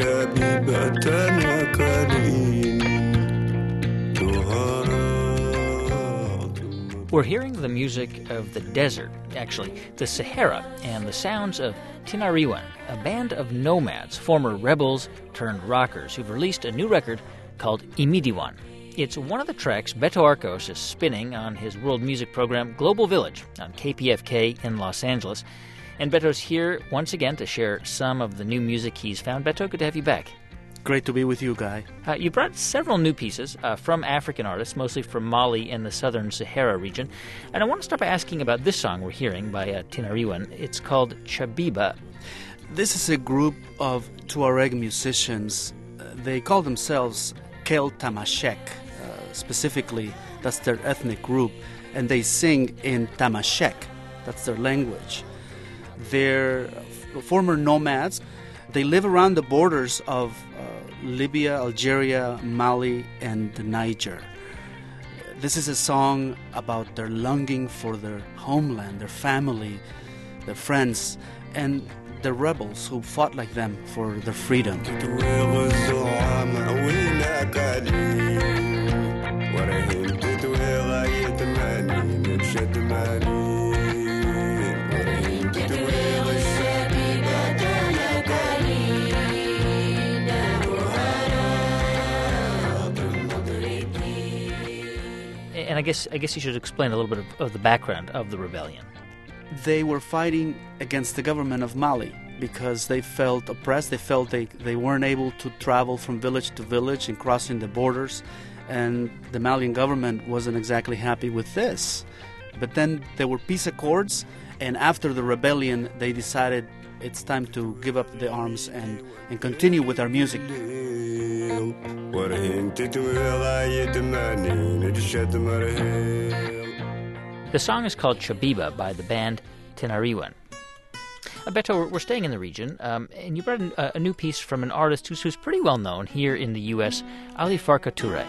We're hearing the music of the desert, actually, the Sahara, and the sounds of Tinariwen, a band of nomads, former rebels turned rockers, who've released a new record called Imidiwan. It's one of the tracks Beto Arcos is spinning on his world music program Global Village on KPFK in Los Angeles. And Beto's here once again to share some of the new music he's found. Beto, good to have you back. Great to be with you, Guy. You brought several new pieces from African artists, mostly from Mali and the southern Sahara region. And I want to start by asking about this song we're hearing by Tinariwen. It's called Chabiba. This is a group of Tuareg musicians. They call themselves Kel Tamashek. Specifically, that's their ethnic group. And they sing in Tamashek. That's their language. They're former nomads. They live around the borders of Libya, Algeria, Mali, and Niger. This is a song about their longing for their homeland, their family, their friends, and the rebels who fought like them for their freedom. And I guess you should explain a little bit of the background of the rebellion. They were fighting against the government of Mali because they felt oppressed. They felt they weren't able to travel from village to village and crossing the borders. And the Malian government wasn't exactly happy with this. But then there were peace accords, and after the rebellion, they decided it's time to give up the arms and continue with our music. The song is called Chabiba by the band Tinariwen. Beto, we're staying in the region, and you brought a new piece from an artist who's pretty well known here in the U.S., Ali Farka Touré.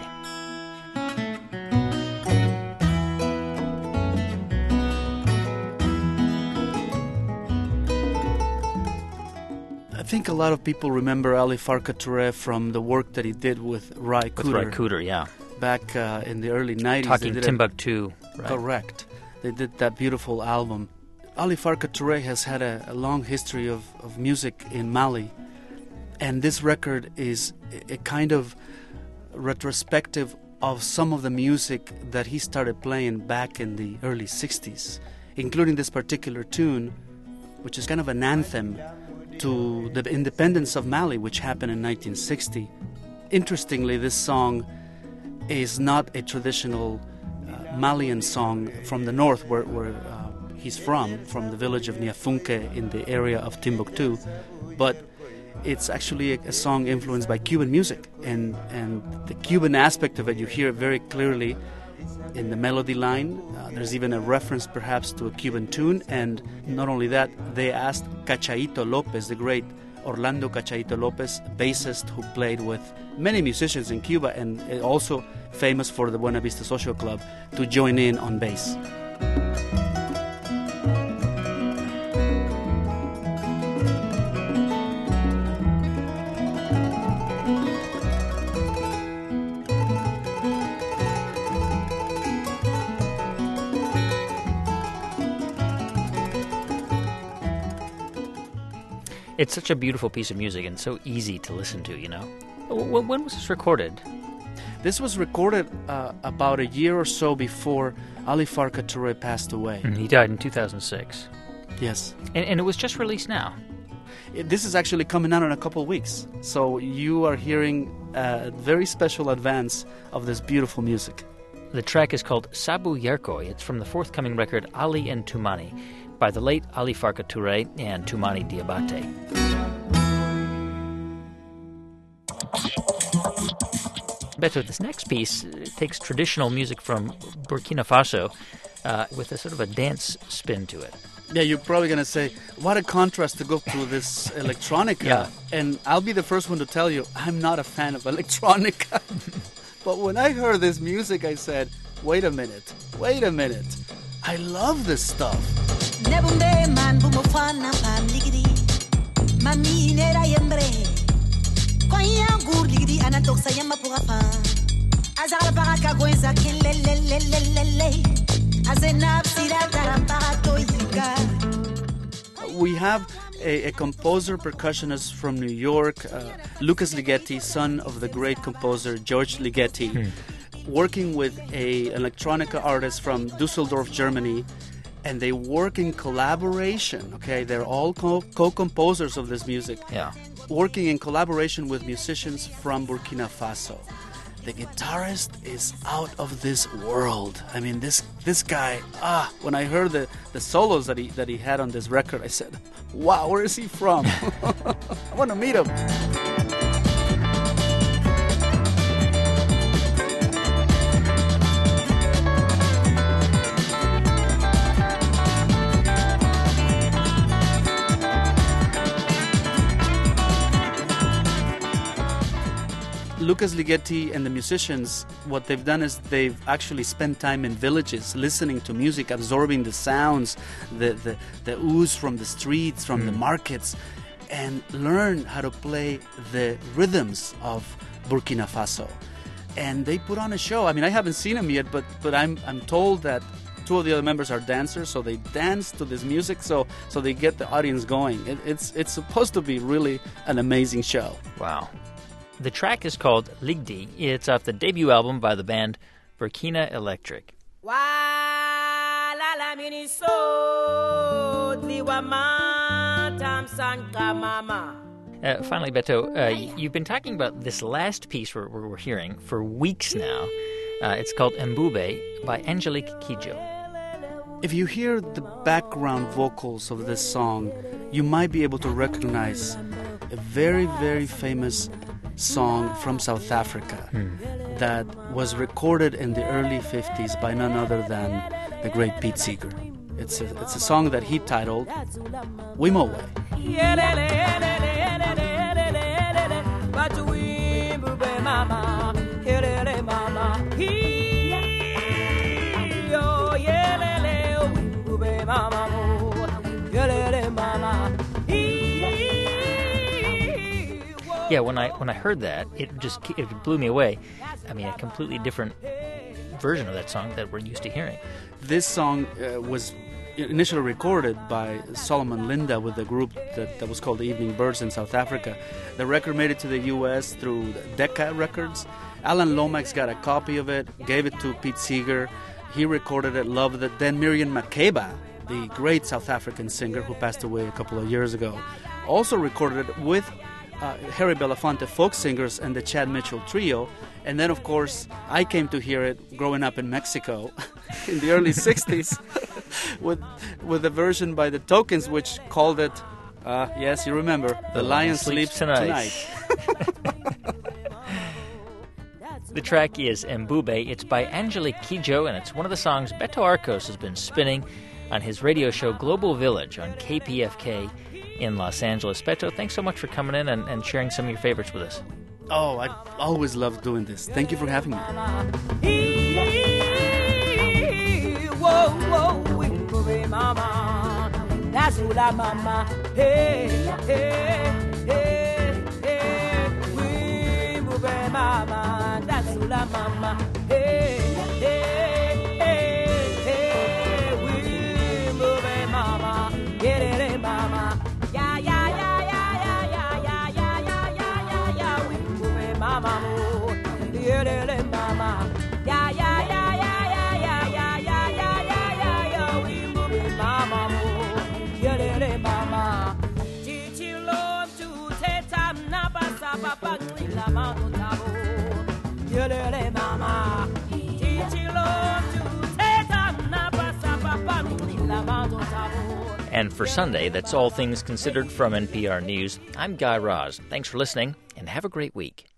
I think a lot of people remember Ali Farka Touré from the work that he did with Ry Cooder. With Ry Cooder, yeah. Back in the early 90s. Talking Timbuktu, right? Correct. They did that beautiful album. Ali Farka Touré has had a long history of music in Mali. And this record is a kind of retrospective of some of the music that he started playing back in the early 60s, including this particular tune, which is kind of an anthem to the independence of Mali, which happened in 1960. Interestingly, this song is not a traditional Malian song from the north where he's from the village of Niafunke in the area of Timbuktu, but it's actually a song influenced by Cuban music, and the Cuban aspect of it you hear very clearly in the melody line. There's even a reference perhaps to a Cuban tune, and not only that, they asked Cachaito Lopez, the great Orlando Cachaito Lopez, bassist who played with many musicians in Cuba and also famous for the Buena Vista Social Club, to join in on bass. It's such a beautiful piece of music and so easy to listen to, you know. When was this recorded? This was recorded about a year or so before Ali Farka Touré passed away. He died in 2006. Yes. And it was just released now. This is actually coming out in a couple of weeks. So you are hearing a very special advance of this beautiful music. The track is called Sabu Yerkoy. It's from the forthcoming record Ali and Toumani by the late Ali Farka Touré and Toumani Diabate. Beto, this next piece takes traditional music from Burkina Faso with a sort of a dance spin to it. Yeah, you're probably going to say, what a contrast to go to this electronica. Yeah. And I'll be the first one to tell you, I'm not a fan of electronica. But when I heard this music, I said, wait a minute. I love this stuff. We have a composer percussionist from New York, Lucas Ligeti, son of the great composer George Ligeti, working with a electronica artist from Dusseldorf, Germany, and they work in collaboration. Okay, they're all co-composers of this music. Yeah, working in collaboration with musicians from Burkina Faso. The guitarist is out of this world. I mean, this guy. When I heard the solos that he had on this record, I said, "Wow, where is he from? I want to meet him." Lucas Ligeti and the musicians, what they've done is they've actually spent time in villages listening to music, absorbing the sounds, the ooze from the streets, from the markets, and learn how to play the rhythms of Burkina Faso. And they put on a show. I mean, I haven't seen them yet, but I'm told that two of the other members are dancers, so they dance to this music, so they get the audience going. It's supposed to be really an amazing show. Wow. The track is called Ligdi. It's off the debut album by the band Burkina Electric. Finally, Beto, you've been talking about this last piece we're hearing for weeks now. It's called Mbube by Angelique Kidjo. If you hear the background vocals of this song, you might be able to recognize a very, very famous song from South Africa that was recorded in the early 50s by none other than the great Pete Seeger. It's a song that he titled Wimowe. Yeah, when I heard that, it blew me away. I mean, a completely different version of that song that we're used to hearing. This song was initially recorded by Solomon Linda with a group that was called the Evening Birds in South Africa. The record made it to the U.S. through Decca Records. Alan Lomax got a copy of it, gave it to Pete Seeger. He recorded it, loved it. Then Miriam Makeba, the great South African singer who passed away a couple of years ago, also recorded it with Harry Belafonte folk singers and the Chad Mitchell Trio. And then, of course, I came to hear it growing up in Mexico in the early 60s with a version by the Tokens, which called it, yes, you remember, The Lion Sleeps Tonight. The track is Mbube. It's by Angelique Kidjo, and it's one of the songs Beto Arcos has been spinning on his radio show Global Village on KPFK in Los Angeles. Beto, thanks so much for coming in and sharing some of your favorites with us. Oh, I always love doing this. Thank you for having me. And for Sunday, that's All Things Considered from NPR News. I'm Guy Raz. Thanks for listening, and have a great week.